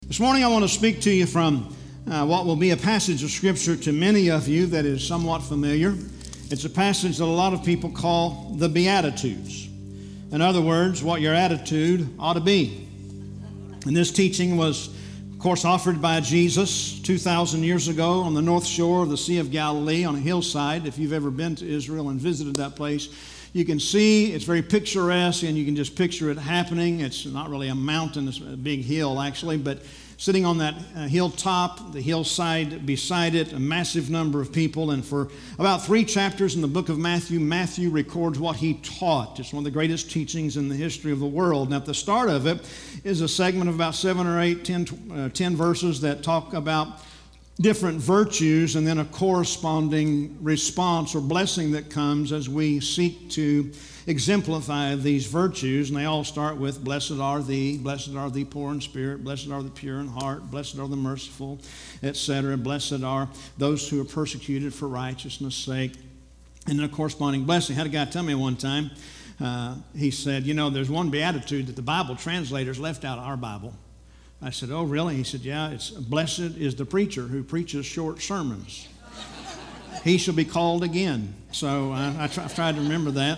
This morning I want to speak to you from what will be a passage of Scripture to many of you that is somewhat familiar. It's a passage that a lot of people call the Beatitudes. In other words, what your attitude ought to be. And this teaching was, of course, offered by Jesus 2,000 years ago on the north shore of the Sea of Galilee on a hillside. If you've ever been to Israel and visited that place, you can see it's very picturesque, and you can just picture it happening. It's not really a mountain, it's a big hill actually, but sitting on that hilltop, the hillside beside it, a massive number of people. And for about 3 chapters in the book of Matthew, Matthew records what he taught. It's one of the greatest teachings in the history of the world. Now at the start of it is a segment of about 7 or 8, 10 verses that talk about different virtues, and then a corresponding response or blessing that comes as we seek to exemplify these virtues. And they all start with, blessed are thee poor in spirit, blessed are the pure in heart, blessed are the merciful, etc. Blessed are those who are persecuted for righteousness' sake. And then a corresponding blessing. I had a guy tell me one time, he said, there's one beatitude that the Bible translators left out of our Bible. I said, oh, really? He said, yeah, it's blessed is the preacher who preaches short sermons. He shall be called again. So I've tried to remember that.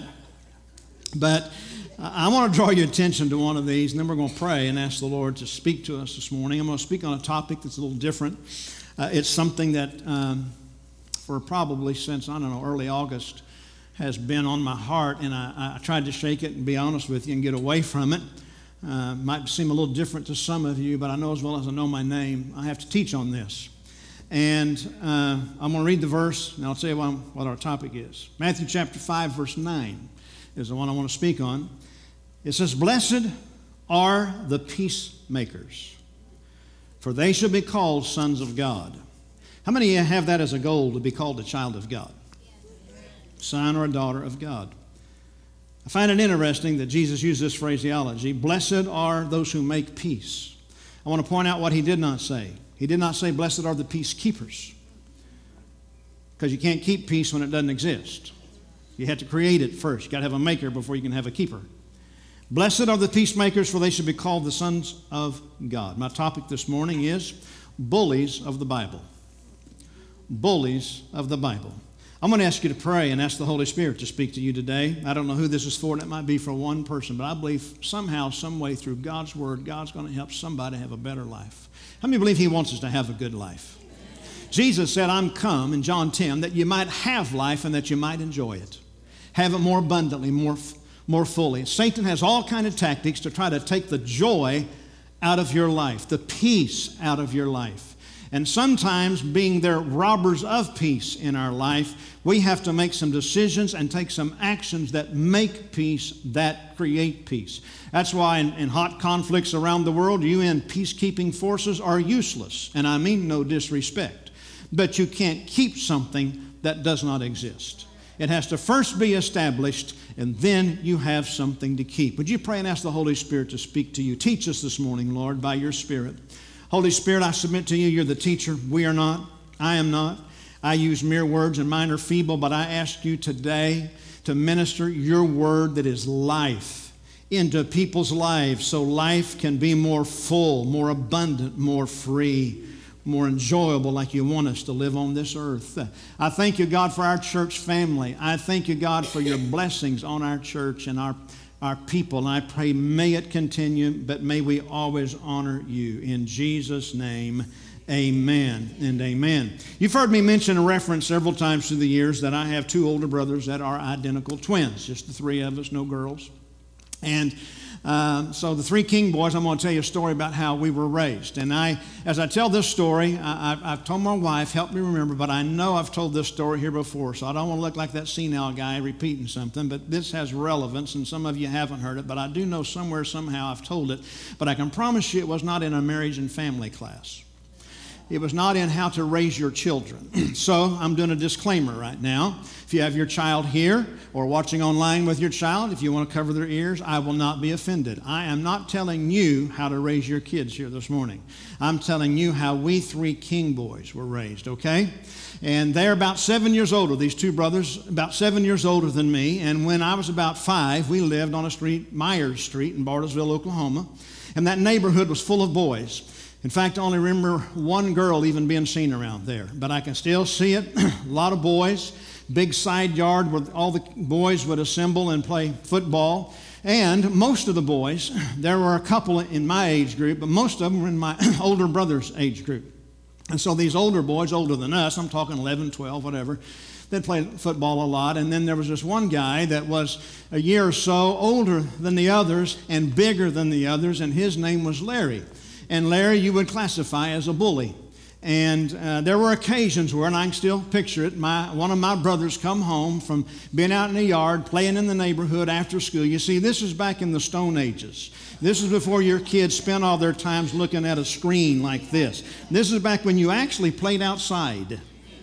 But I want to draw your attention to one of these, and then we're going to pray and ask the Lord to speak to us this morning. I'm going to speak on a topic that's a little different. It's something that for probably since, early August has been on my heart, and I tried to shake it and be honest with you and get away from it. Might seem a little different to some of you, but I know as well as I know my name, I have to teach on this. And I'm going to read the verse, and I'll tell you what our topic is. Matthew chapter 5, verse 9 is the one I want to speak on. It says, blessed are the peacemakers, for they shall be called sons of God. How many of you have that as a goal, to be called a child of God? Son or a daughter of God? I find it interesting that Jesus used this phraseology, blessed are those who make peace. I want to point out what he did not say. He did not say, blessed are the peacekeepers, because you can't keep peace when it doesn't exist. You have to create it first. You've got to have a maker before you can have a keeper. Blessed are the peacemakers, for they should be called the sons of God. My topic this morning is bullies of the Bible. Bullies of the Bible. I'm going to ask you to pray and ask the Holy Spirit to speak to you today. I don't know who this is for, and it might be for one person, but I believe somehow, some way through God's Word, God's going to help somebody have a better life. How many believe He wants us to have a good life? Jesus said, I'm come, in John 10, that you might have life and that you might enjoy it. Have it more abundantly, more fully. Satan has all kinds of tactics to try to take the joy out of your life, the peace out of your life. And sometimes, being there robbers of peace in our life, we have to make some decisions and take some actions that make peace, that create peace. That's why in hot conflicts around the world, UN peacekeeping forces are useless. And I mean no disrespect. But you can't keep something that does not exist. It has to first be established, and then you have something to keep. Would you pray and ask the Holy Spirit to speak to you? Teach us this morning, Lord, by your Spirit. Holy Spirit, I submit to you, you're the teacher. We are not. I am not. I use mere words, and mine are feeble, but I ask you today to minister your word that is life into people's lives, so life can be more full, more abundant, more free, more enjoyable, like you want us to live on this earth. I thank you, God, for our church family. I thank you, God, for your blessings on our church and our people. And I pray, may it continue, but may we always honor you. In Jesus' name, amen and amen. You've heard me mention and reference several times through the years that I have 2 older brothers that are identical twins, just the 3 of us, no girls. And so the 3 King boys, I'm going to tell you a story about how we were raised. And as I tell this story, I've told my wife, help me remember, but I know I've told this story here before, so I don't want to look like that senile guy repeating something, but this has relevance, and some of you haven't heard it, but I do know somewhere, somehow I've told it. But I can promise you it was not in a marriage and family class. It was not in how to raise your children. So I'm doing a disclaimer right now. If you have your child here or watching online with your child, if you want to cover their ears, I will not be offended. I am not telling you how to raise your kids here this morning. I'm telling you how we 3 King boys were raised, okay? And they're about 7 years older, these 2 brothers, about 7 years older than me. And when I was about 5, we lived on a street, Myers Street in Bartlesville, Oklahoma. And that neighborhood was full of boys. In fact, I only remember one girl even being seen around there, but I can still see it. A lot of boys, big side yard where all the boys would assemble and play football. And most of the boys, there were a couple in my age group, but most of them were in my older brother's age group. And so these older boys, older than us, I'm talking 11, 12, whatever, they played football a lot. And then there was this one guy that was a year or so older than the others and bigger than the others, and his name was Larry. And Larry you would classify as a bully. And there were occasions where, and I can still picture it, one of my brothers come home from being out in the yard, playing in the neighborhood after school. You see, this is back in the Stone Ages. This is before your kids spent all their times looking at a screen like this. This is back when you actually played outside.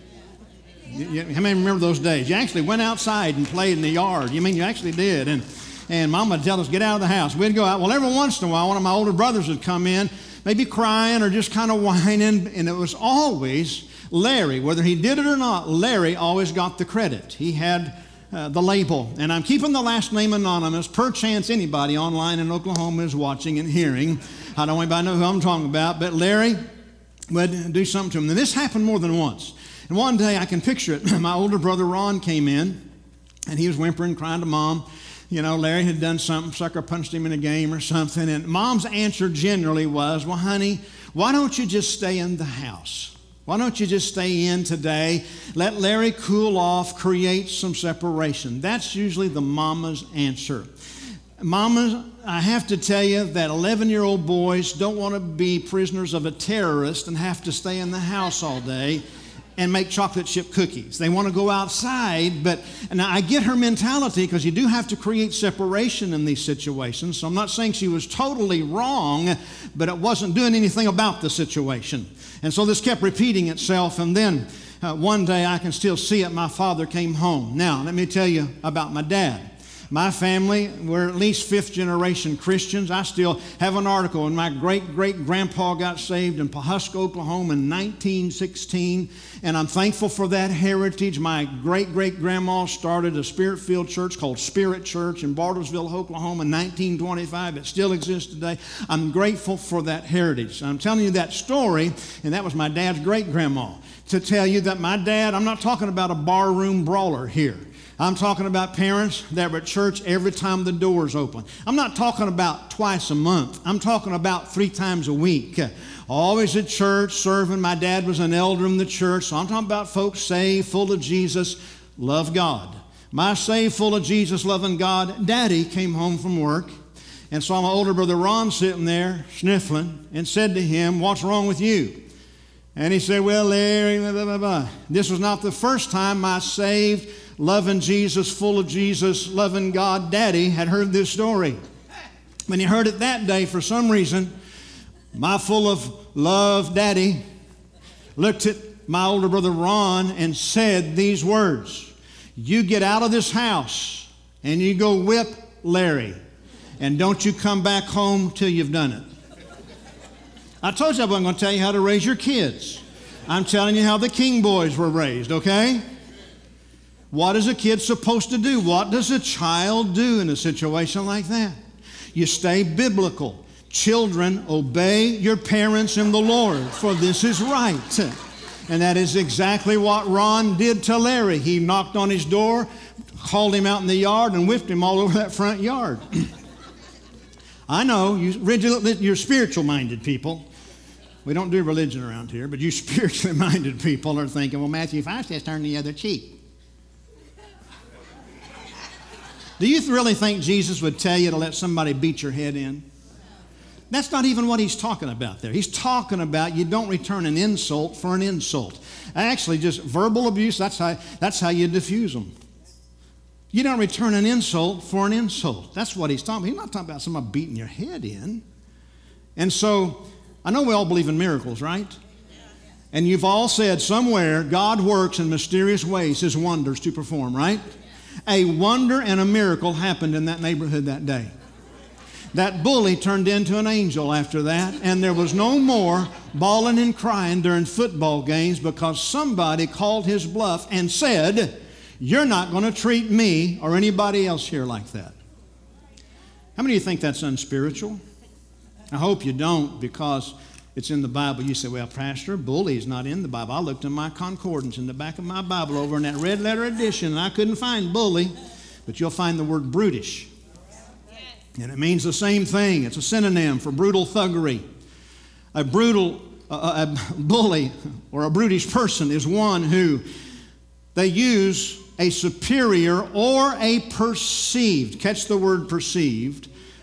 How many remember those days? You actually went outside and played in the yard. You mean you actually did. And Mom would tell us, get out of the house. We'd go out. Well, every once in a while, one of my older brothers would come in, maybe crying or just kind of whining, and it was always Larry. Whether he did it or not, Larry always got the credit. He had the label. And I'm keeping the last name anonymous. Perchance anybody online in Oklahoma is watching and hearing. I don't want anybody to know who I'm talking about, but Larry would do something to him. And this happened more than once. And one day, I can picture it, my older brother Ron came in, and he was whimpering, crying to Mom. You know, Larry had done something, sucker punched him in a game or something, and Mom's answer generally was, well, honey, why don't you just stay in the house? Why don't you just stay in today, let Larry cool off, create some separation? That's usually the mama's answer. Mamas, I have to tell you that 11-year-old boys don't want to be prisoners of a terrorist and have to stay in the house all day and make chocolate chip cookies. They want to go outside, but and I get her mentality because you do have to create separation in these situations. So I'm not saying she was totally wrong, but it wasn't doing anything about the situation. And so this kept repeating itself, and then one day I can still see it, my father came home. Now, let me tell you about my dad. My family, we're at least fifth generation Christians. I still have an article when my great-great-grandpa got saved in Pawhuska, Oklahoma in 1916, and I'm thankful for that heritage. My great-great-grandma started a Spirit-filled church called Spirit Church in Bartlesville, Oklahoma in 1925. It still exists today. I'm grateful for that heritage. I'm telling you that story, and that was my dad's great-grandma, to tell you that my dad, I'm not talking about a barroom brawler here. I'm talking about parents that were at church every time the doors open. I'm not talking about twice a month. I'm talking about 3 times a week. Always at church, serving. My dad was an elder in the church. So I'm talking about folks saved, full of Jesus, love God. My saved, full of Jesus, loving God, Daddy came home from work and saw my older brother Ron sitting there sniffling and said to him, "What's wrong with you?" And he said, "Well, Larry, blah, blah, blah, blah." This was not the first time my saved, loving Jesus, full of Jesus, loving God, Daddy had heard this story. When he heard it that day, for some reason, my full of love Daddy looked at my older brother Ron and said these words, "You get out of this house and you go whip Larry, and don't you come back home till you've done it." I told you I wasn't going to tell you how to raise your kids. I'm telling you how the King boys were raised, okay? What is a kid supposed to do? What does a child do in a situation like that? You stay biblical. Children, obey your parents in the Lord, for this is right. And that is exactly what Ron did to Larry. He knocked on his door, called him out in the yard, and whipped him all over that front yard. I know, you're spiritual-minded people. We don't do religion around here, but you spiritually minded people are thinking, well, Matthew 5 says turn the other cheek. Do you really think Jesus would tell you to let somebody beat your head in? That's not even what he's talking about there. He's talking about you don't return an insult for an insult. Actually, just verbal abuse, that's how you diffuse them. You don't return an insult for an insult. That's what he's talking about. He's not talking about somebody beating your head in. And so, I know we all believe in miracles, right? And you've all said somewhere, God works in mysterious ways, his wonders to perform, right? A wonder and a miracle happened in that neighborhood that day. That bully turned into an angel after that, and there was no more bawling and crying during football games because somebody called his bluff and said, "You're not going to treat me or anybody else here like that." How many of you think that's unspiritual? I hope you don't, because It's in the Bible. You say, well, Pastor, bully is not in the Bible. I looked in my concordance in the back of my Bible over in that red letter edition, and I couldn't find bully, but you'll find the word brutish. And it means the same thing. It's a synonym for brutal thuggery. A bully or a brutish person is one who they use a superior or a perceived, catch the word perceived,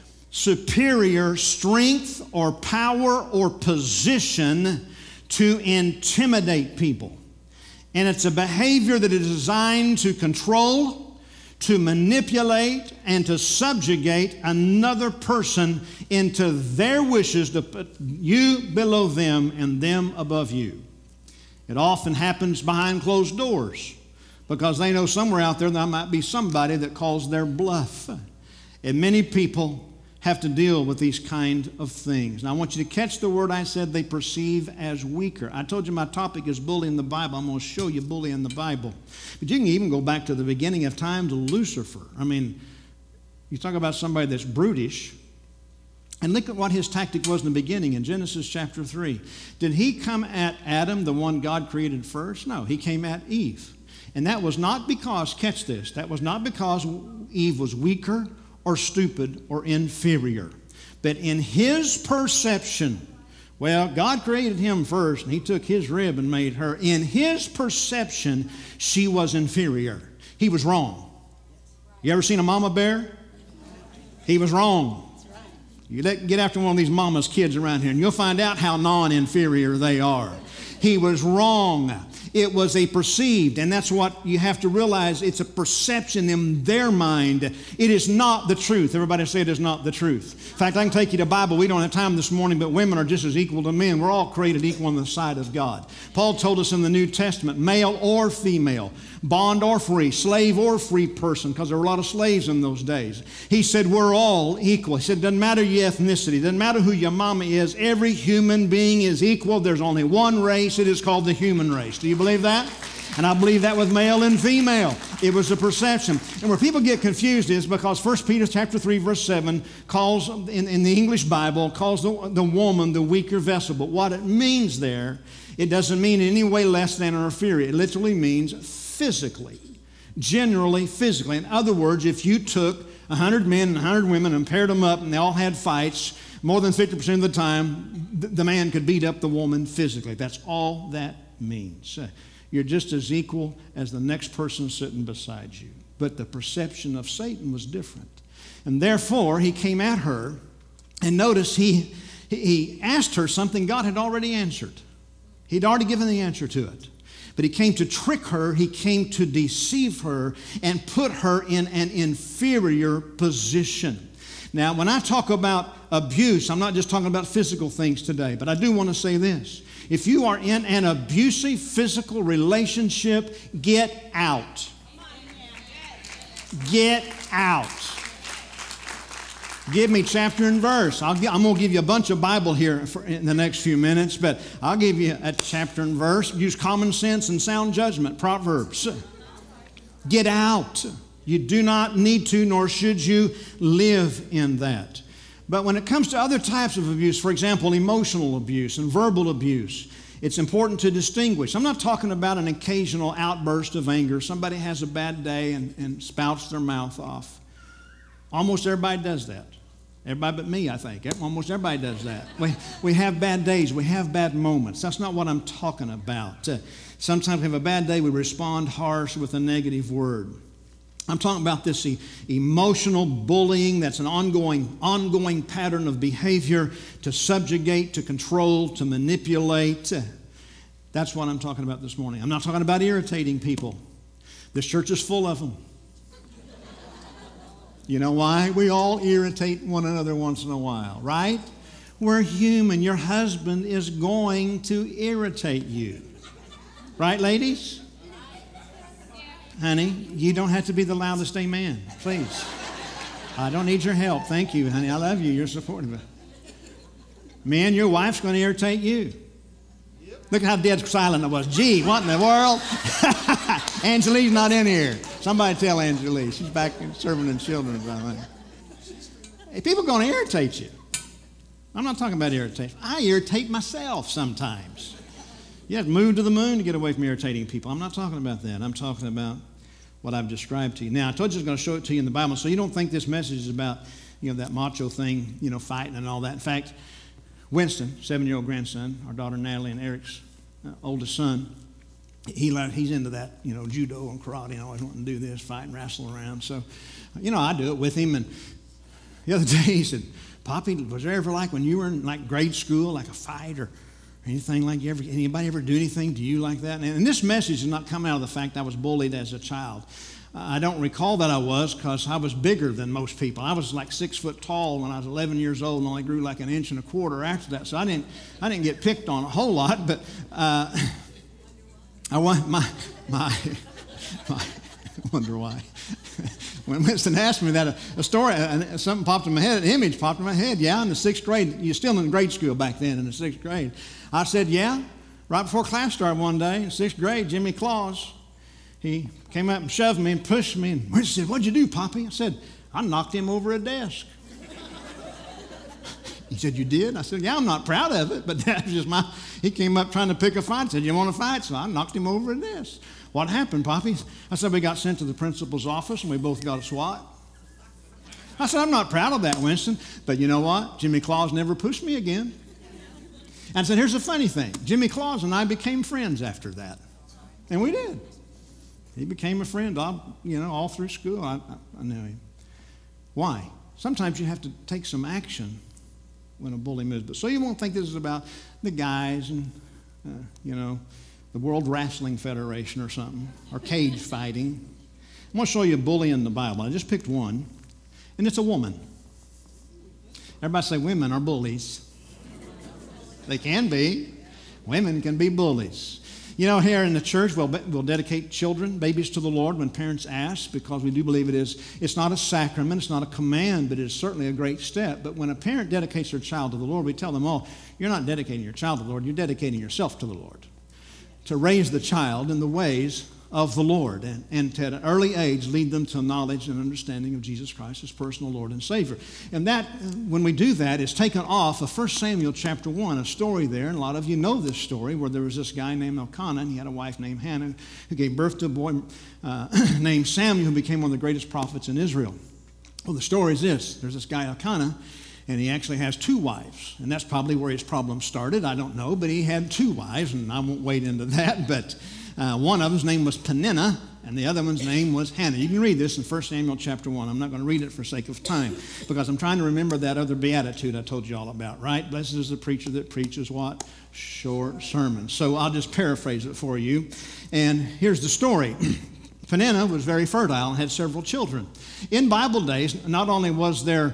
superior strength or power or position to intimidate people. And it's a behavior that is designed to control, to manipulate, and to subjugate another person into their wishes to put you below them and them above you. It often happens behind closed doors because they know somewhere out there might be somebody that calls their bluff. And many people have to deal with these kind of things. Now, I want you to catch the word I said they perceive as weaker. I told you my topic is bully in the Bible. I'm going to show you bully in the Bible. But you can even go back to the beginning of time to Lucifer. I mean, you talk about somebody that's brutish. And look at what his tactic was in the beginning in Genesis chapter 3. Did he come at Adam, the one God created first? No, he came at Eve. And that was not because, catch this, that was not because Eve was weaker or stupid or inferior. But in his perception, well, God created him first, and he took his rib and made her. In his perception, she was inferior. He was wrong. You ever seen a mama bear? He was wrong. You get after one of these mama's kids around here, and you'll find out how non-inferior they are. He was wrong. It was a perceived, and that's what you have to realize. It's a perception in their mind. It is not the truth. Everybody say it is not the truth. In fact, I can take you to Bible. We don't have time this morning, but women are just as equal to men. We're all created equal in the sight of God. Paul told us in the New Testament, male or female, bond or free, slave or free person, because there were a lot of slaves in those days. He said we're all equal. He said it doesn't matter your ethnicity, it doesn't matter who your mama is. Every human being is equal. There's only one race. It is called the human race. Do you believe that? And I believe that with male and female. It was a perception. And where people get confused is because 1 Peter chapter 3, verse 7 calls, in the English Bible, calls the woman the weaker vessel. But what it means there, it doesn't mean in any way less than or inferior. It literally means physically, generally physically. In other words, if you took 100 men and 100 women and paired them up and they all had fights, more than 50% of the time, the man could beat up the woman physically. That's all that means. You're just as equal as the next person sitting beside you. But the perception of Satan was different. And therefore, he came at her, and notice he asked her something God had already answered. He'd already given the answer to it. But he came to trick her, he came to deceive her, and put her in an inferior position. Now, when I talk about abuse, I'm not just talking about physical things today, but I do want to say this. If you are in an abusive physical relationship, get out. Get out. Give me chapter and verse. I'm going to give you a bunch of Bible here in the next few minutes, but I'll give you a chapter and verse. Use common sense and sound judgment. Proverbs. Get out. You do not need to, nor should you live in that. But when it comes to other types of abuse, for example, emotional abuse and verbal abuse, it's important to distinguish. I'm not talking about an occasional outburst of anger. Somebody has a bad day and spouts their mouth off. Almost everybody does that. Everybody but me, I think. Almost everybody does that. We have bad days. We have bad moments. That's not what I'm talking about. Sometimes we have a bad day. We respond harsh with a negative word. I'm talking about this emotional bullying that's an ongoing pattern of behavior to subjugate, to control, to manipulate. That's what I'm talking about this morning. I'm not talking about irritating people. This church is full of them. You know why? We all irritate one another once in a while, right? We're human. Your husband is going to irritate you. Right, ladies? Honey, you don't have to be the loudest amen, please. I don't need your help. Thank you, honey. I love you. You're supportive. Man, your wife's going to irritate you. Look at how dead silent it was. Gee, what in the world? Angelique's not in here. Somebody tell Angelique. She's back serving in children's. Hey, people are going to irritate you. I'm not talking about irritation. I irritate myself sometimes. You have to move to the moon to get away from irritating people. I'm not talking about that. I'm talking about what I've described to you. Now, I told you I was going to show it to you in the Bible, so you don't think this message is about, that macho thing, fighting and all that. In fact, Winston, 7-year-old grandson, our daughter Natalie and Eric's oldest son, he's into that, judo and karate and always wanting to do this, fight and wrestle around. So, I do it with him. And the other day he said, Poppy, was there ever like when you were in like grade school, like a fight or anything like anybody ever do anything to you like that? And this message is not coming out of the fact I was bullied as a child. I don't recall that I was because I was bigger than most people. I was like 6 foot tall when I was 11 years old and only grew like 1.25 inches after that. So I didn't get picked on a whole lot, but I want my I wonder why. When Winston asked me that, a story, something popped in my head, an image popped in my head. Yeah, in the 6th grade, you're still in grade school back then, in the 6th grade. I said, yeah. Right before class started one day, in 6th grade, Jimmy Claus, he came up and shoved me and pushed me. And Winston said, what'd you do, Poppy? I said, I knocked him over a desk. He said, you did? I said, yeah, I'm not proud of it, but that was just he came up trying to pick a fight. Said, you want to fight? So I knocked him over a desk. What happened, Poppy? I said, we got sent to the principal's office and we both got a SWAT. I said, I'm not proud of that, Winston, but you know what? Jimmy Claus never pushed me again. And I said, here's the funny thing. Jimmy Claus and I became friends after that. And we did. He became a friend, all through school. I knew him. Why? Sometimes you have to take some action when a bully moves. But so you won't think this is about the guys and, the World Wrestling Federation or something, or cage fighting. I'm going to show you a bully in the Bible. I just picked one, and it's a woman. Everybody say women are bullies. They can be. Women can be bullies. Here in the church, we'll dedicate children, babies to the Lord when parents ask, because we do believe it's not a sacrament, it's not a command, but it's certainly a great step. But when a parent dedicates their child to the Lord, we tell them, you're not dedicating your child to the Lord, you're dedicating yourself to the Lord. To raise the child in the ways of the Lord and to at an early age lead them to knowledge and understanding of Jesus Christ as personal Lord and Savior. And that, when we do that, is taken off of 1 Samuel chapter 1, a story there, and a lot of you know this story, where there was this guy named Elkanah, and he had a wife named Hannah, who gave birth to a boy named Samuel, who became one of the greatest prophets in Israel. Well, the story is this. There's this guy Elkanah, and he actually has 2 wives, and that's probably where his problem started. I don't know, but he had 2 wives, and I won't wade into that, but one of them's name was Peninnah, and the other one's name was Hannah. You can read this in 1 Samuel chapter 1. I'm not going to read it for sake of time, because I'm trying to remember that other beatitude I told you all about, right? Blessed is the preacher that preaches what? Short sermons. So I'll just paraphrase it for you. And here's the story. Peninnah was very fertile and had several children. In Bible days, not only was there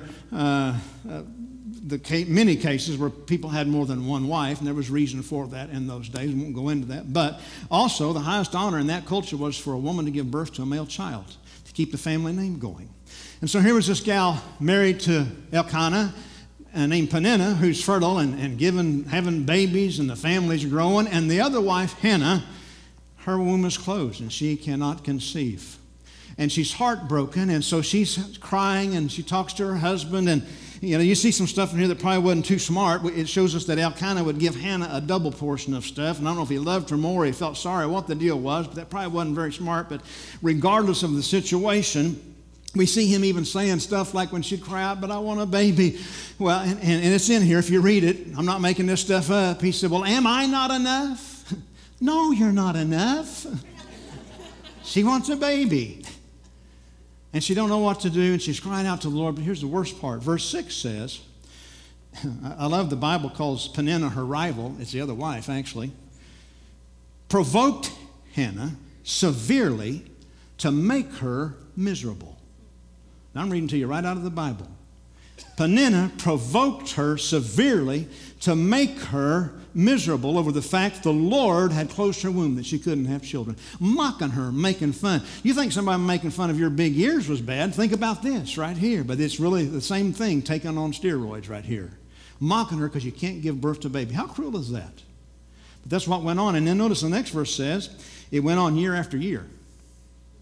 many cases where people had more than one wife, and there was reason for that in those days. We won't go into that. But also, the highest honor in that culture was for a woman to give birth to a male child, to keep the family name going. And so here was this gal married to Elkanah, named Peninnah, who's fertile and having babies, and the family's growing. And the other wife, Hannah, her womb is closed, and she cannot conceive. And she's heartbroken, and so she's crying, and she talks to her husband, and you see some stuff in here that probably wasn't too smart. It shows us that Elkanah would give Hannah a double portion of stuff, and I don't know if he loved her more or he felt sorry what the deal was, but that probably wasn't very smart. But regardless of the situation, we see him even saying stuff like when she'd cry out, but I want a baby. Well, and it's in here if you read it. I'm not making this stuff up. He said, well, am I not enough? No, you're not enough. She wants a baby. And she don't know what to do, and she's crying out to the Lord. But here's the worst part. Verse 6 says, I love the Bible calls Peninnah her rival. It's the other wife, actually. Provoked Hannah severely to make her miserable. Now I'm reading to you right out of the Bible. Peninnah provoked her severely to make her miserable over the fact the Lord had closed her womb, that she couldn't have children. Mocking her, making fun. You think somebody making fun of your big ears was bad? Think about this right here. But it's really the same thing taken on steroids right here. Mocking her because you can't give birth to a baby. How cruel is that? But that's what went on. And then notice the next verse says, it went on year after year.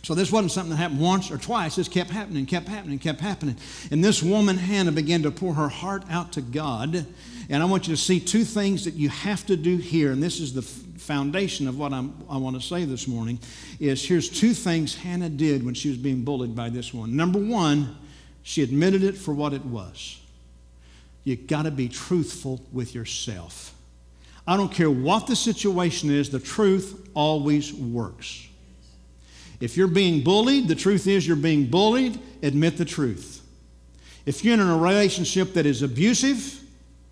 So this wasn't something that happened once or twice. This kept happening, kept happening, kept happening. And this woman, Hannah, began to pour her heart out to God. And I want you to see two things that you have to do here. And this is the foundation of what I want to say this morning. Here's two things Hannah did when she was being bullied by this one. Number one, she admitted it for what it was. You got to be truthful with yourself. I don't care what the situation is, the truth always works. If you're being bullied, the truth is you're being bullied, admit the truth. If you're in a relationship that is abusive,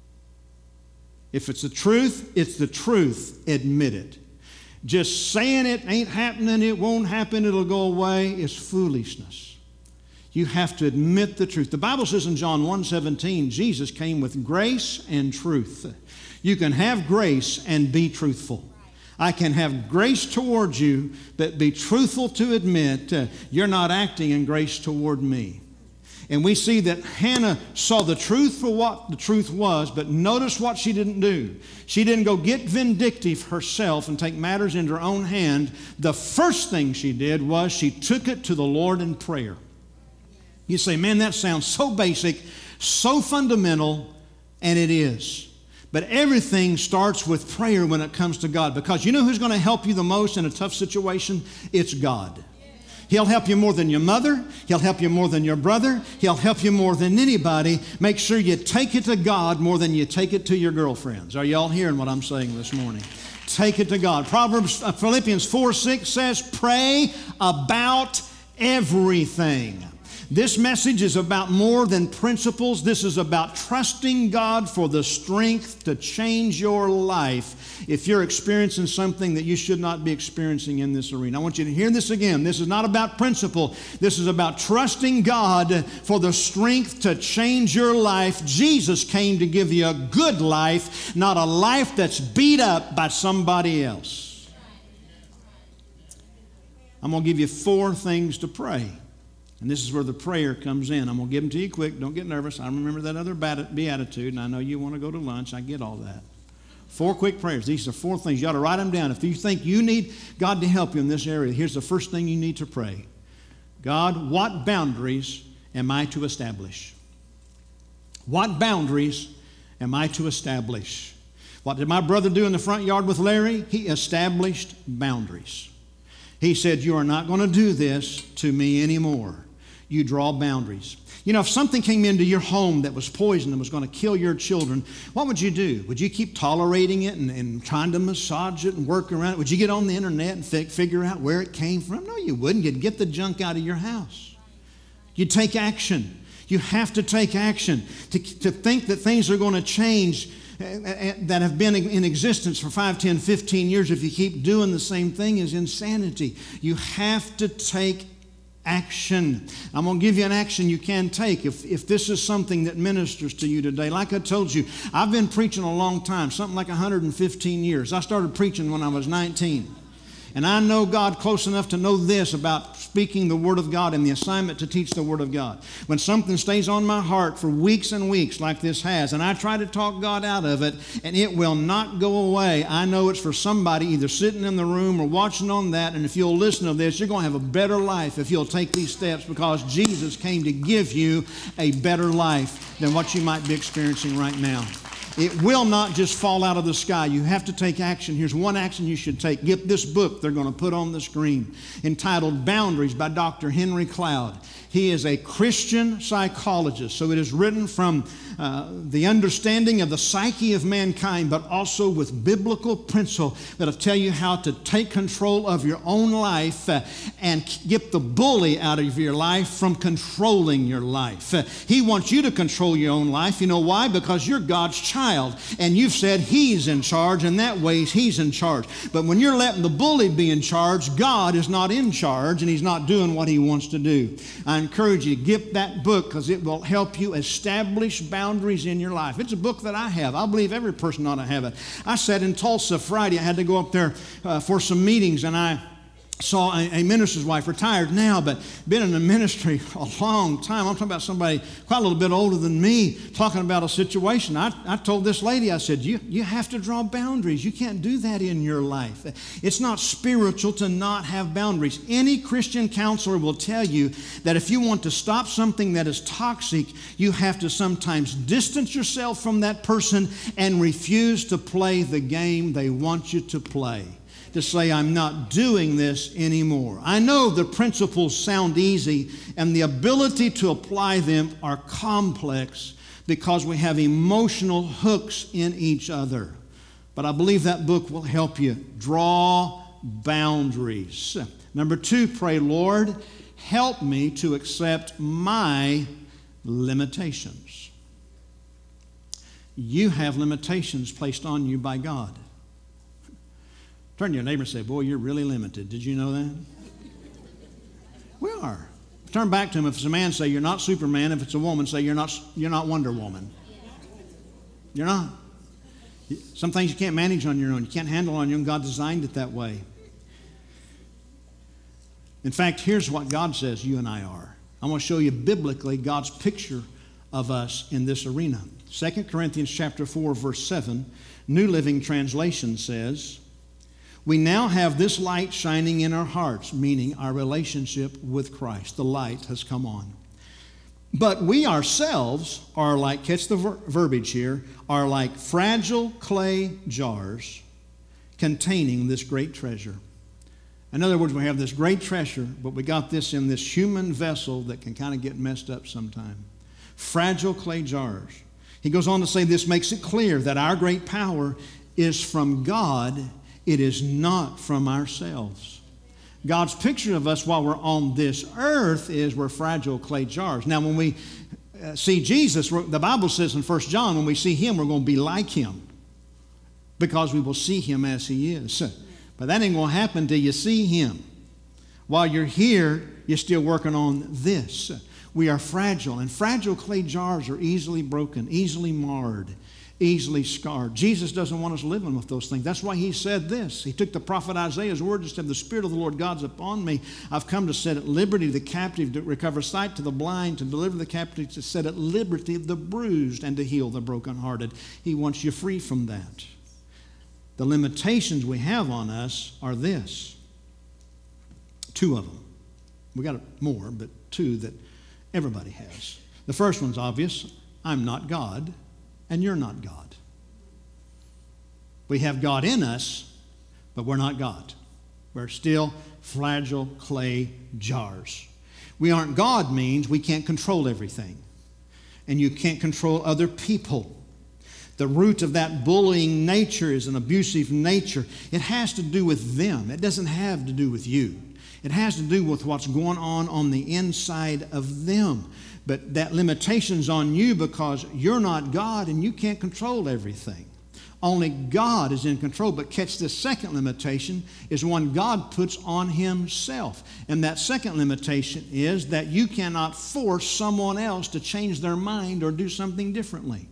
if it's the truth, it's the truth, admit it. Just saying it ain't happening, it won't happen, it'll go away, is foolishness. You have to admit the truth. The Bible says in John 1:17, Jesus came with grace and truth. You can have grace and be truthful. I can have grace towards you, but be truthful to admit you're not acting in grace toward me. And we see that Hannah saw the truth for what the truth was, but notice what she didn't do. She didn't go get vindictive herself and take matters into her own hand. The first thing she did was she took it to the Lord in prayer. You say, man, that sounds so basic, so fundamental, and it is. But everything starts with prayer when it comes to God, because you know who's going to help you the most in a tough situation? It's God. He'll help you more than your mother. He'll help you more than your brother. He'll help you more than anybody. Make sure you take it to God more than you take it to your girlfriends. Are y'all hearing what I'm saying this morning? Take it to God. Philippians 4:6 says, pray about everything. This message is about more than principles. This is about trusting God for the strength to change your life if you're experiencing something that you should not be experiencing in this arena. I want you to hear this again. This is not about principle. This is about trusting God for the strength to change your life. Jesus came to give you a good life, not a life that's beat up by somebody else. I'm going to give you 4 things to pray. And this is where the prayer comes in. I'm going to give them to you quick. Don't get nervous. I remember that other beatitude, and I know you want to go to lunch. I get all that. 4 quick prayers. These are 4 things. You ought to write them down. If you think you need God to help you in this area, here's the first thing you need to pray. God, what boundaries am I to establish? What boundaries am I to establish? What did my brother do in the front yard with Larry? He established boundaries. He said, you are not going to do this to me anymore. You draw boundaries. You know, if something came into your home that was poison and was going to kill your children, what would you do? Would you keep tolerating it and trying to massage it and work around it? Would you get on the internet and figure out where it came from? No, you wouldn't. You'd get the junk out of your house. You'd take action. You have to take action. To think that things are going to change that have been in existence for 5, 10, 15 years, if you keep doing the same thing, is insanity. You have to take action. I'm going to give you an action you can take if this is something that ministers to you today. Like I told you, I've been preaching a long time, something like 115 years. I started preaching when I was 19. And I know God close enough to know this about speaking the Word of God and the assignment to teach the Word of God. When something stays on my heart for weeks and weeks like this has, and I try to talk God out of it, and it will not go away, I know it's for somebody either sitting in the room or watching on that, and if you'll listen to this, you're going to have a better life if you'll take these steps, because Jesus came to give you a better life than what you might be experiencing right now. It will not just fall out of the sky. You have to take action. Here's one action you should take. Get this book they're going to put on the screen entitled Boundaries by Dr. Henry Cloud. He is a Christian psychologist, so it is written from the understanding of the psyche of mankind, but also with biblical principle that'll tell you how to take control of your own life and get the bully out of your life from controlling your life. He wants you to control your own life. You know why? Because you're God's child, and you've said He's in charge, and that way He's in charge. But when you're letting the bully be in charge, God is not in charge, and He's not doing what He wants to do. I encourage you to get that book, because it will help you establish boundaries in your life. It's a book that I have. I believe every person ought to have it. I sat in Tulsa Friday. I had to go up there for some meetings, and I saw a minister's wife, retired now, but been in the ministry a long time. I'm talking about somebody quite a little bit older than me, talking about a situation. I told this lady, I said, you have to draw boundaries. You can't do that in your life. It's not spiritual to not have boundaries. Any Christian counselor will tell you that if you want to stop something that is toxic, you have to sometimes distance yourself from that person and refuse to play the game they want you to play. To say, I'm not doing this anymore. I know the principles sound easy, and the ability to apply them are complex because we have emotional hooks in each other. But I believe that book will help you draw boundaries. Number 2, pray, Lord, help me to accept my limitations. You have limitations placed on you by God. Turn to your neighbor and say, boy, you're really limited. Did you know that? We are. Turn back to him. If it's a man, say, you're not Superman. If it's a woman, say, you're not Wonder Woman. You're not. Some things you can't manage on your own. You can't handle on your own. God designed it that way. In fact, here's what God says you and I are. I'm going to show you biblically God's picture of us in this arena. 2 Corinthians chapter 4, verse 7, New Living Translation says, we now have this light shining in our hearts, meaning our relationship with Christ. The light has come on. But we ourselves are like, catch the verbiage here, are like fragile clay jars containing this great treasure. In other words, we have this great treasure, but we got this in this human vessel that can kind of get messed up sometime. Fragile clay jars. He goes on to say this makes it clear that our great power is from God. It is not from ourselves. God's picture of us while we're on this earth is we're fragile clay jars. Now, when we see Jesus, the Bible says in 1 John, when we see Him, we're going to be like Him because we will see Him as He is. But that ain't going to happen till you see Him. While you're here, you're still working on this. We are fragile, and fragile clay jars are easily broken, easily marred, easily scarred. Jesus doesn't want us living with those things. That's why He said this. He took the prophet Isaiah's word and said, the Spirit of the Lord God's upon me. I've come to set at liberty the captive, to recover sight to the blind, to deliver the captive, to set at liberty the bruised, and to heal the brokenhearted. He wants you free from that. The limitations we have on us are this. 2 of them. We got more, but 2 that everybody has. The first one's obvious. I'm not God. And you're not God. We have God in us, but we're not God. We're still fragile clay jars. We aren't God means we can't control everything. And you can't control other people. The root of that bullying nature is an abusive nature. It has to do with them. It doesn't have to do with you. It has to do with what's going on the inside of them. But that limitation's on you because you're not God and you can't control everything. Only God is in control. But catch this second limitation is one God puts on Himself. And that second limitation is that you cannot force someone else to change their mind or do something differently.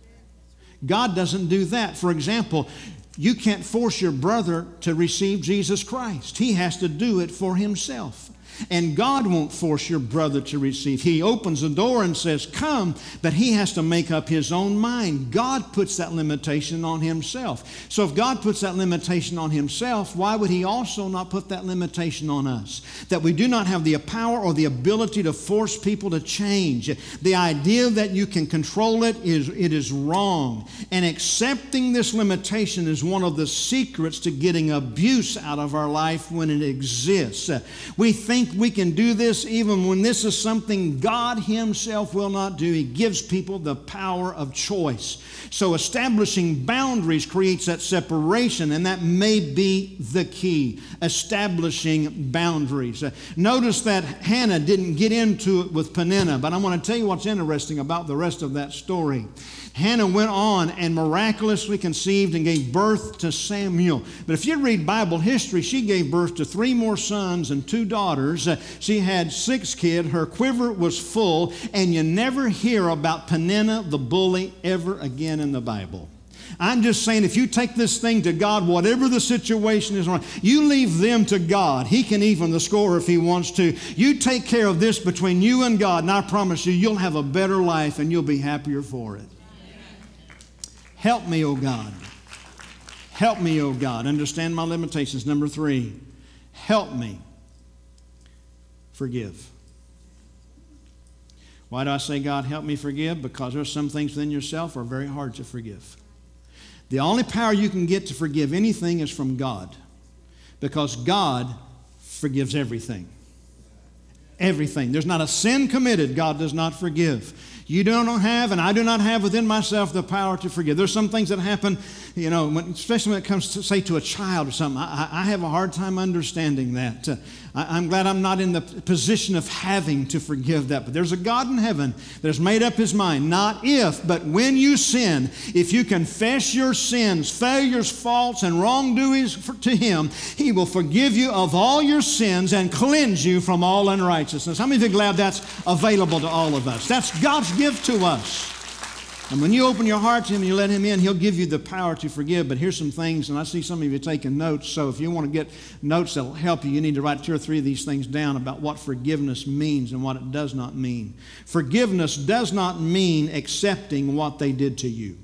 God doesn't do that. For example, you can't force your brother to receive Jesus Christ. He has to do it for himself. And God won't force your brother to receive. He opens the door and says, come, but he has to make up his own mind. God puts that limitation on Himself. So if God puts that limitation on Himself, why would He also not put that limitation on us? That we do not have the power or the ability to force people to change. The idea that you can control it is wrong. And accepting this limitation is one of the secrets to getting abuse out of our life when it exists. We think we can do this even when this is something God Himself will not do. He gives people the power of choice. So establishing boundaries creates that separation, and that may be the key. Establishing boundaries. Notice that Hannah didn't get into it with Peninnah, but I want to tell you what's interesting about the rest of that story. Hannah went on and miraculously conceived and gave birth to Samuel. But if you read Bible history, she gave birth to 3 more sons and 2 daughters. She had 6 kids. Her quiver was full, and you never hear about Peninnah the bully ever again in the Bible. I'm just saying, if you take this thing to God, whatever the situation is, you leave them to God. He can even the score if He wants to. You take care of this between you and God, and I promise you, you'll have a better life and you'll be happier for it. Help me, oh God. Help me, oh God. Understand my limitations. Number 3, help me forgive. Why do I say, God, help me forgive? Because there's some things within yourself that are very hard to forgive. The only power you can get to forgive anything is from God, because God forgives everything. Everything. There's not a sin committed God does not forgive. You do not have, and I do not have within myself the power to forgive. There's some things that happen, especially when it comes to, say, to a child or something. I have a hard time understanding that. I'm glad I'm not in the position of having to forgive that. But there's a God in heaven that has made up His mind, not if, but when you sin, if you confess your sins, failures, faults, and wrongdoings to Him, He will forgive you of all your sins and cleanse you from all unrighteousness. How many of you are glad that's available to all of us? That's God's gift to us. And when you open your heart to Him and you let Him in, He'll give you the power to forgive. But here's some things, and I see some of you taking notes, so if you want to get notes that will help you, you need to write 2 or 3 of these things down about what forgiveness means and what it does not mean. Forgiveness does not mean accepting what they did to you.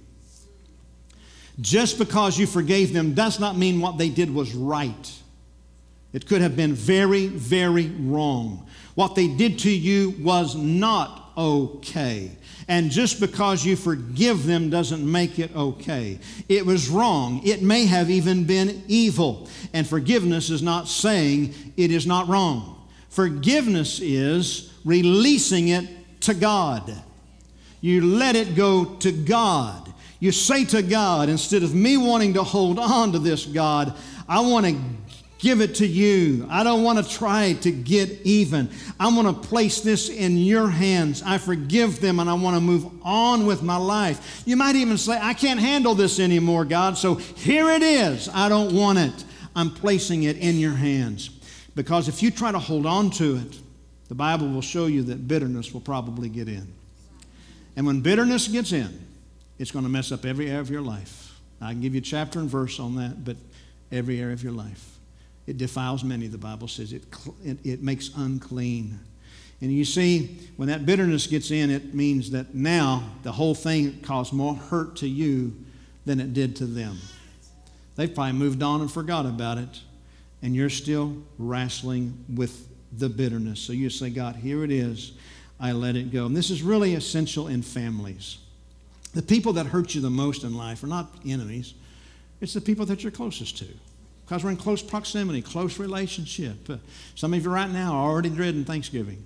Just because you forgave them does not mean what they did was right. It could have been very, very wrong. What they did to you was not okay. And just because you forgive them doesn't make it okay. It was wrong. It may have even been evil. And forgiveness is not saying it is not wrong. Forgiveness is releasing it to God. You let it go to God. You say to God, instead of me wanting to hold on to this, God, I want to give it to you. I don't want to try to get even. I want to place this in your hands. I forgive them and I want to move on with my life. You might even say, I can't handle this anymore, God, so here it is. I don't want it. I'm placing it in your hands. Because if you try to hold on to it, the Bible will show you that bitterness will probably get in. And when bitterness gets in, it's going to mess up every area of your life. I can give you a chapter and verse on that, but every area of your life. It defiles many, the Bible says. It makes unclean. And you see, when that bitterness gets in, it means that now the whole thing caused more hurt to you than it did to them. They've probably moved on and forgot about it, and you're still wrestling with the bitterness. So you say, God, here it is. I let it go. And this is really essential in families. The people that hurt you the most in life are not enemies. It's the people that you're closest to. Because we're in close proximity, close relationship. Some of you right now are already dreading Thanksgiving.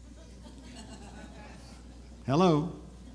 Hello.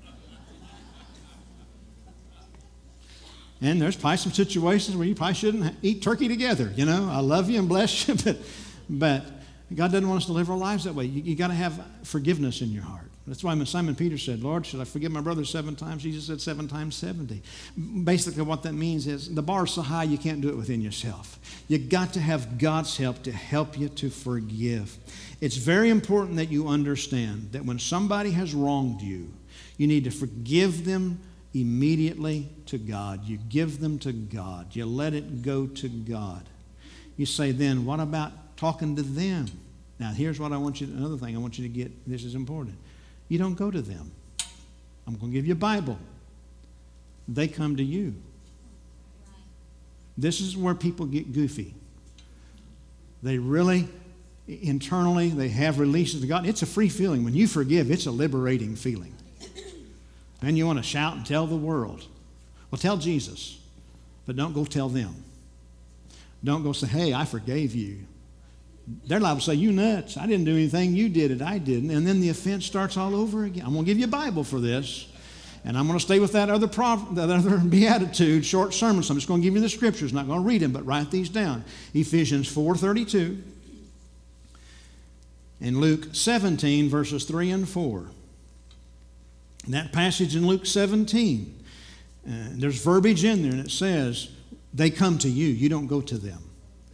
And there's probably some situations where you probably shouldn't eat turkey together. I love you and bless you, but God doesn't want us to live our lives that way. You got to have forgiveness in your heart. That's why when Simon Peter said, Lord, should I forgive my brother 7 times? Jesus said 7 times 70. Basically what that means is the bar is so high you can't do it within yourself. You got to have God's help to help you to forgive. It's very important that you understand that when somebody has wronged you, you need to forgive them immediately to God. You give them to God. You let it go to God. You say, then what about talking to them? Now here's what another thing I want you to get. This is important. You don't go to them. I'm going to give you a Bible. They come to you. This is where people get goofy. They really, internally, they have releases to God. It's a free feeling. When you forgive, it's a liberating feeling. And you want to shout and tell the world. Well, tell Jesus, but don't go tell them. Don't go say, hey, I forgave you. They're liable to say, you nuts. I didn't do anything. You did it. I didn't. And then the offense starts all over again. I'm going to give you a Bible for this. And I'm going to stay with that other beatitude, short sermon. So I'm just going to give you the scriptures. Not going to read them, but write these down. Ephesians 4:32 and Luke 17, verses 3 and 4. In that passage in Luke 17, there's verbiage in there, and it says, they come to you. You don't go to them.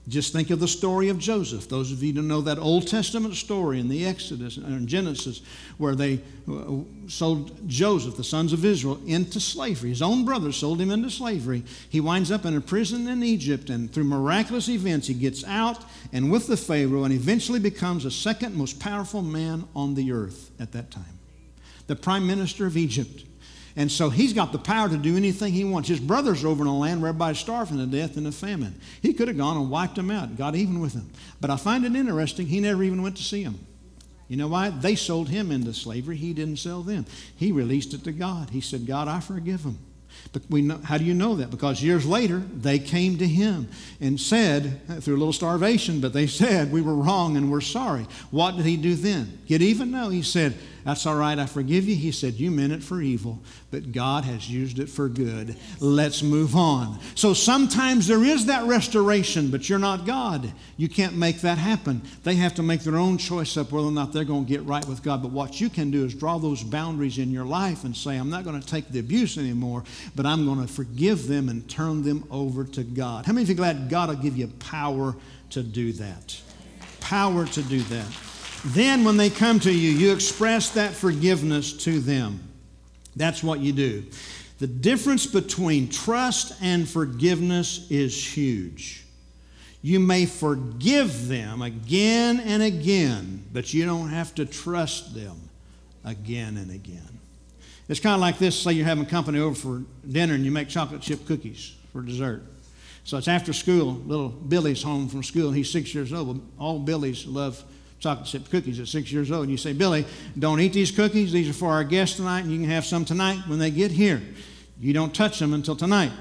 Just think of the story of Joseph. Those of you who know that Old Testament story in the Exodus and Genesis, where they sold Joseph, the sons of Israel, into slavery. His own brothers sold him into slavery. He winds up in a prison in Egypt, and through miraculous events, he gets out and with the Pharaoh, and eventually becomes the second most powerful man on the earth at that time, the prime minister of Egypt. And so he's got the power to do anything he wants. His brothers are over in a land where everybody's starving to death in a famine. He could have gone and wiped them out, got even with them. But I find it interesting, he never even went to see them. You know why? They sold him into slavery. He didn't sell them. He released it to God. He said, God, I forgive them. But we know, how do you know that? Because years later, they came to him and said, through a little starvation, but they said, we were wrong and we're sorry. What did he do then? Get even? No. He said, that's all right, I forgive you. He said, you meant it for evil, but God has used it for good. Let's move on. So sometimes there is that restoration, but you're not God. You can't make that happen. They have to make their own choice up whether or not they're going to get right with God. But what you can do is draw those boundaries in your life and say, I'm not going to take the abuse anymore, but I'm going to forgive them and turn them over to God. How many of you are glad God will give you power to do that? Power to do that. Then when they come to you, you express that forgiveness to them. That's what you do. The difference between trust and forgiveness is huge. You may forgive them again and again, but you don't have to trust them again and again. It's kind of like this. Say you're having company over for dinner and you make chocolate chip cookies for dessert. So it's after school. Little Billy's home from school. He's 6 years old. Well, all Billy's love chocolate chip cookies at 6 years old. And you say, Billy, don't eat these cookies. These are for our guests tonight, and you can have some tonight when they get here. You don't touch them until tonight.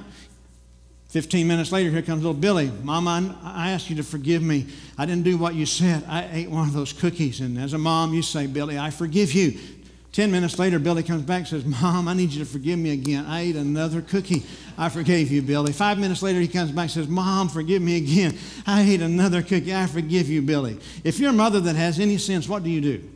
15 minutes later, here comes little Billy. Mama, I asked you to forgive me. I didn't do what you said. I ate one of those cookies. And as a mom, you say, Billy, I forgive you. 10 minutes later, Billy comes back and says, Mom, I need you to forgive me again. I ate another cookie. I forgave you, Billy. 5 minutes later, he comes back and says, Mom, forgive me again. I ate another cookie. I forgive you, Billy. If you're a mother that has any sense, what do?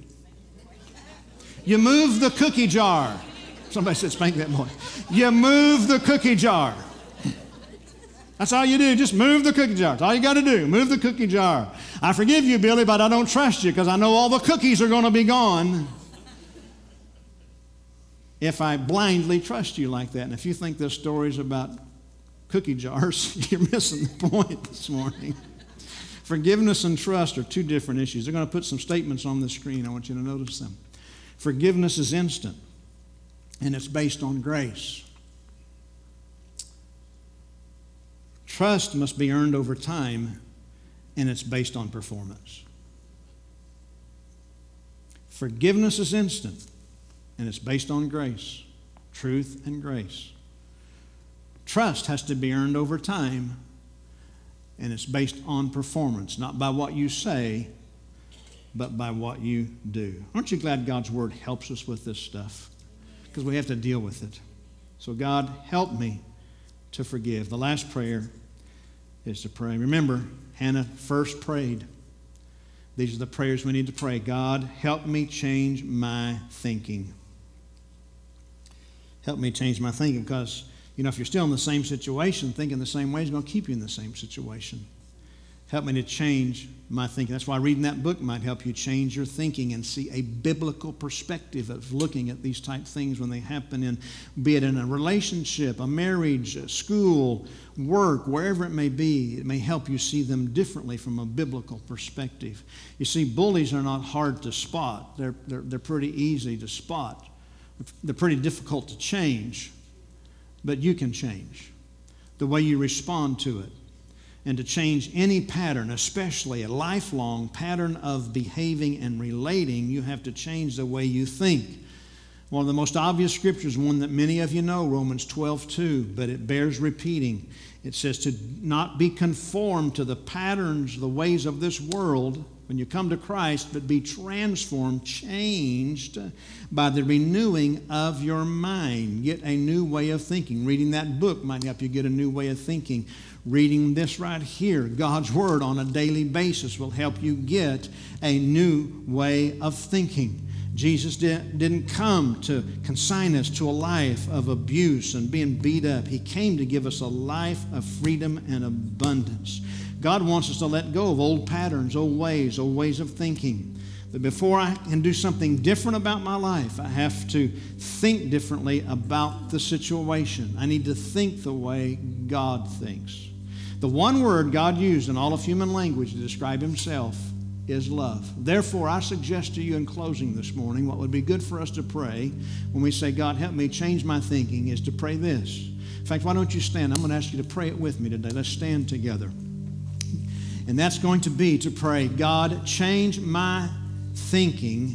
You move the cookie jar. Somebody said, spank that boy. You move the cookie jar. That's all you do. Just move the cookie jar. That's all you got to do. Move the cookie jar. I forgive you, Billy, but I don't trust you because I know all the cookies are going to be gone if I blindly trust you like that. And if you think this story's about cookie jars, you're missing the point this morning. Forgiveness and trust are two different issues. They're going to put some statements on the screen. I want you to notice them. Forgiveness is instant, and it's based on grace. Trust must be earned over time, and it's based on performance. Forgiveness is instant, and it's based on grace, truth and grace. Trust has to be earned over time, and it's based on performance, not by what you say, but by what you do. Aren't you glad God's Word helps us with this stuff? Because we have to deal with it. So God, help me to forgive. The last prayer is to pray. Remember, Hannah first prayed. These are the prayers we need to pray. God, help me change my thinking. Help me change my thinking because, if you're still in the same situation, thinking the same way is going to keep you in the same situation. Help me to change my thinking. That's why reading that book might help you change your thinking and see a biblical perspective of looking at these type things when they happen, in, be it in a relationship, a marriage, a school, work, wherever it may be. It may help you see them differently from a biblical perspective. You see, bullies are not hard to spot. They're pretty easy to spot. They're pretty difficult to change, but you can change the way you respond to it. And to change any pattern, especially a lifelong pattern of behaving and relating, you have to change the way you think. One of the most obvious scriptures, one that many of you know, Romans 12:2, but it bears repeating. It says to not be conformed to the patterns, the ways of this world when you come to Christ, but be transformed, changed by the renewing of your mind. Get a new way of thinking. Reading that book might help you get a new way of thinking. Reading this right here, God's Word, on a daily basis will help you get a new way of thinking. Jesus didn't come to consign us to a life of abuse and being beat up. He came to give us a life of freedom and abundance. God wants us to let go of old patterns, old ways of thinking. But before I can do something different about my life, I have to think differently about the situation. I need to think the way God thinks. The one word God used in all of human language to describe himself is love. Therefore, I suggest to you in closing this morning, what would be good for us to pray when we say, God, help me change my thinking, is to pray this. In fact, why don't you stand? I'm going to ask you to pray it with me today. Let's stand together. And that's going to be to pray, God, change my thinking.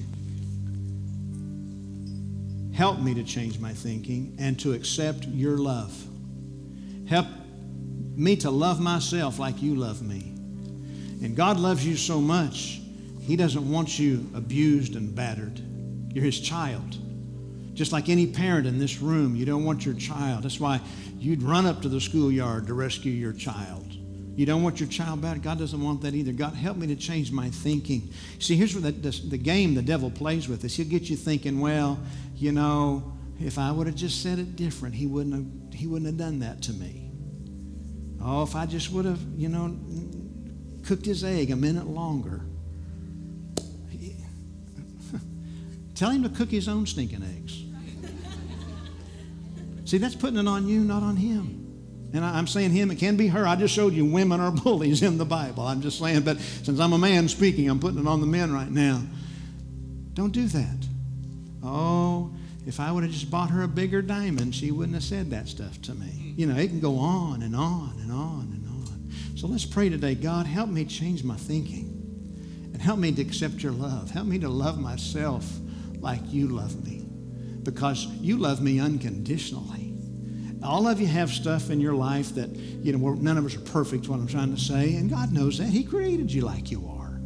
Help me to change my thinking and to accept your love. Help me to love myself like you love me. And God loves you so much, he doesn't want you abused and battered. You're his child. Just like any parent in this room, you don't want your child. That's why you'd run up to the schoolyard to rescue your child. You don't want your child battered. God doesn't want that either. God, help me to change my thinking. See, here's what the game the devil plays with us. He'll get you thinking, well, you know, if I would have just said it different, he wouldn't have done that to me. Oh, if I just would have, cooked his egg a minute longer. Tell him to cook his own stinking eggs. See, that's putting it on you, not on him. And I'm saying him, it can be her. I just showed you women are bullies in the Bible. I'm just saying, but since I'm a man speaking, I'm putting it on the men right now. Don't do that. Oh, if I would have just bought her a bigger diamond, she wouldn't have said that stuff to me. It can go on and on and on and on. So let's pray today. God, help me change my thinking and help me to accept your love. Help me to love myself like you love me, because you love me unconditionally. All of you have stuff in your life that, none of us are perfect, what I'm trying to say, and God knows that. He created you like you are.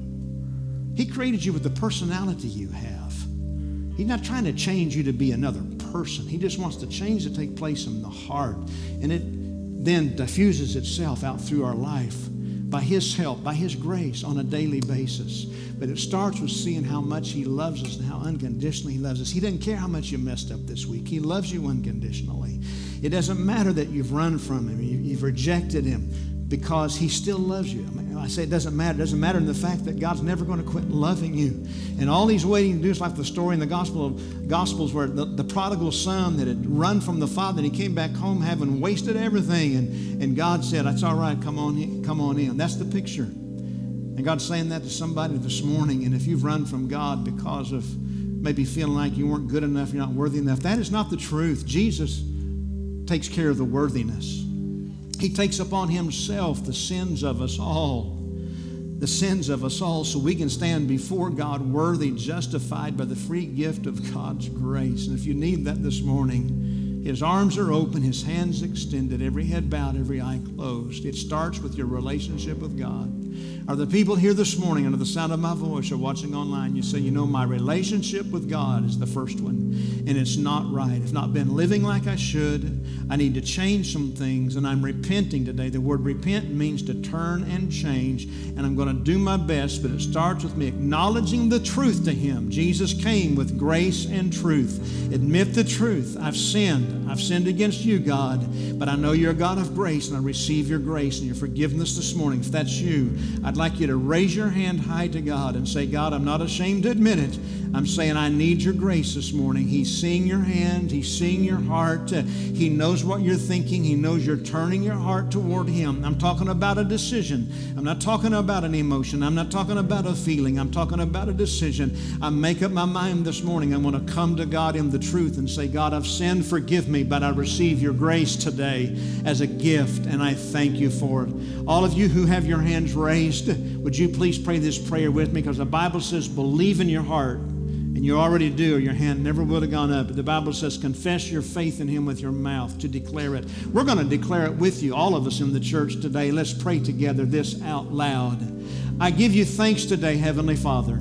He created you with the personality you have. He's not trying to change you to be another person. He just wants the change to take place in the heart, and it then diffuses itself out through our life by his help, by his grace on a daily basis. But it starts with seeing how much he loves us and how unconditionally he loves us. He doesn't care how much you messed up this week. He loves you unconditionally. It doesn't matter that you've run from him, you've rejected him, because he still loves you. I say it doesn't matter. It doesn't matter in the fact that God's never going to quit loving you. And all he's waiting to do is like the story in the Gospels where the prodigal son that had run from the father, and he came back home having wasted everything. And God said, that's all right, come on in. That's the picture. And God's saying that to somebody this morning. And if you've run from God because of maybe feeling like you weren't good enough, you're not worthy enough, that is not the truth. Jesus takes care of the worthiness. He takes upon himself the sins of us all. The sins of us all, so we can stand before God worthy, justified by the free gift of God's grace. And if you need that this morning, his arms are open, his hands extended, every head bowed, every eye closed. It starts with your relationship with God. Are the people here this morning under the sound of my voice or watching online, you say, my relationship with God is the first one, and it's not right. I've not been living like I should. I need to change some things, and I'm repenting today. The word repent means to turn and change, and I'm going to do my best, but it starts with me acknowledging the truth to him. Jesus came with grace and truth. Admit the truth. I've sinned. I've sinned against you, God, but I know you're a God of grace, and I receive your grace and your forgiveness this morning. If that's you, I'd like you to raise your hand high to God and say, God, I'm not ashamed to admit it. I'm saying I need your grace this morning. He's seeing your hand. He's seeing your heart. He knows what you're thinking. He knows you're turning your heart toward him. I'm talking about a decision. I'm not talking about an emotion. I'm not talking about a feeling. I'm talking about a decision. I make up my mind this morning. I want to come to God in the truth and say, God, I've sinned. Forgive me, but I receive your grace today as a gift, and I thank you for it. All of you who have your hands raised, would you please pray this prayer with me? Because the Bible says, believe in your heart. And you already do, or your hand never would have gone up. But the Bible says, confess your faith in him with your mouth to declare it. We're going to declare it with you, all of us in the church today. Let's pray together this out loud. I give you thanks today, Heavenly Father,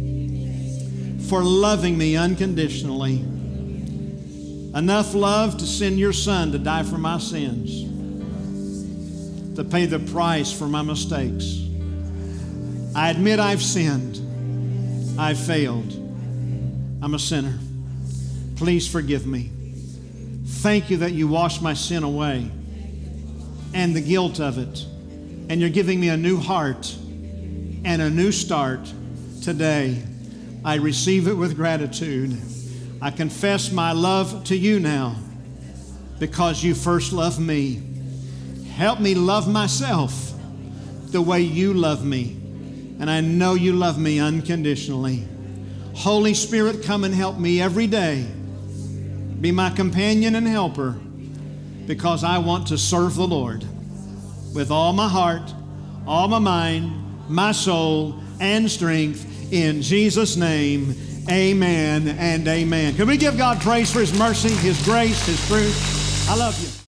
for loving me unconditionally. Enough love to send your Son to die for my sins, to pay the price for my mistakes. I admit I've sinned. I've failed. I'm a sinner. Please forgive me. Thank you that you washed my sin away and the guilt of it and you're giving me a new heart and a new start today. I receive it with gratitude. I confess my love to you now because you first loved me. Help me love myself the way you love me. And I know you love me unconditionally. Holy Spirit, come and help me every day. Be my companion and helper, because I want to serve the Lord with all my heart, all my mind, my soul, and strength. In Jesus' name, amen and amen. Can we give God praise for His mercy, His grace, His truth? I love you.